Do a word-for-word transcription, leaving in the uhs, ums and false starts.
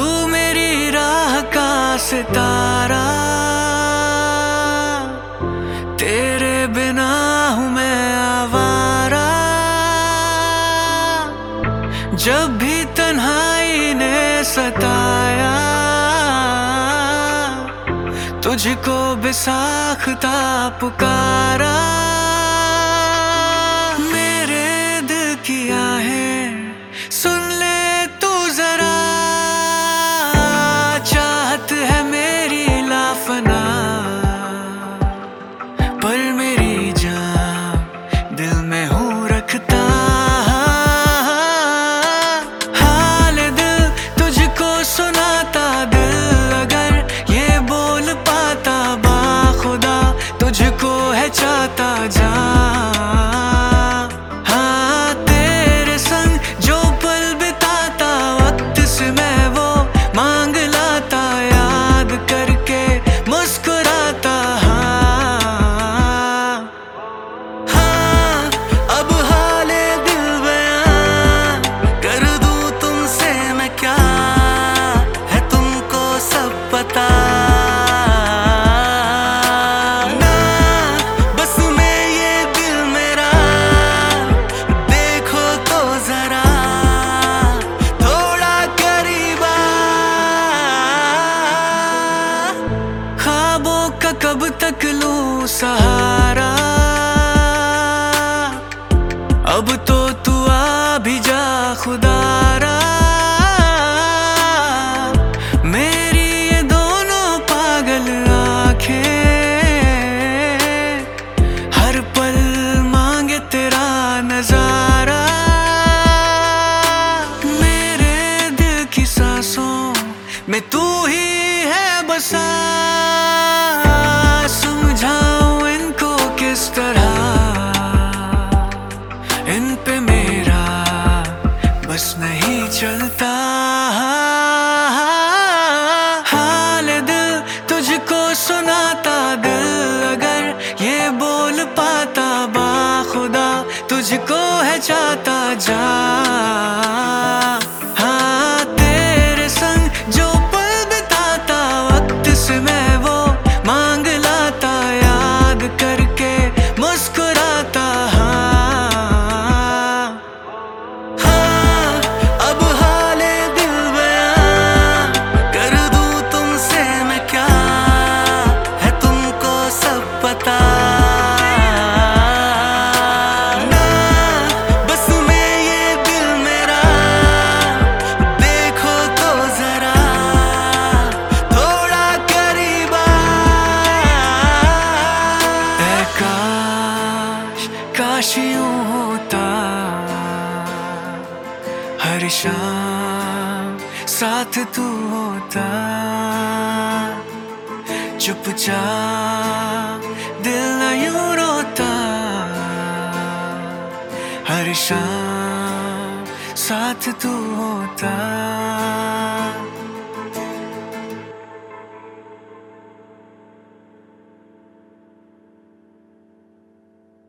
मेरी राह का सितारा, तेरे बिना हूँ मैं आवारा। जब भी तन्हाई ने सताया, तुझको बेसाख्ता पुकारा। मेरे दिल की आहें सुन ले तू जरा, चाहत है मेरी लाफना, पर मेरी जान दिल में हूँ रखता। हाल दिल तुझको सुनाता, दिल अगर ये बोल पाता, बाखुदा तुझको है चाहता जा। हाँ तेरे संग जो पल बिताता, वक्त से मैं वो मांग लाता, याद करके मुस्कुराता। हाँ हाँ अब हाले दिल बयां कर दूं तुमसे मैं क्या, है तुमको सब पता। कब तक लूं सहारा, अब तो तू आ भी जा खुदारा। मेरी ये दोनों पागल आंखें हर पल मांगे तेरा नजारा। मेरे दिल की सांसों में तू ही है बसा, समझाऊं इनको किस तरह, इन पे मेरा बस नहीं चलता। हाल दिल तुझको सुनाता, दिल अगर ये बोल पाता, बाखुदा तुझको है चाहता जा। हाँ तेरे संग जो पल बिताता, वक्त से मैं वो मांग लाता, याद करके मुस्कुराता। हाँ हाँ अब हाले दिल बयां कर दूं तुमसे मैं क्या, है तुमको सब पता। ना बस में ये दिल मेरा, देखो तो जरा थोड़ा करीब आ। काश काश यूं होता, हर शाम साथ तू होता, चुपचाप दिल न यूं रोता, हर शाम साथ तू होता।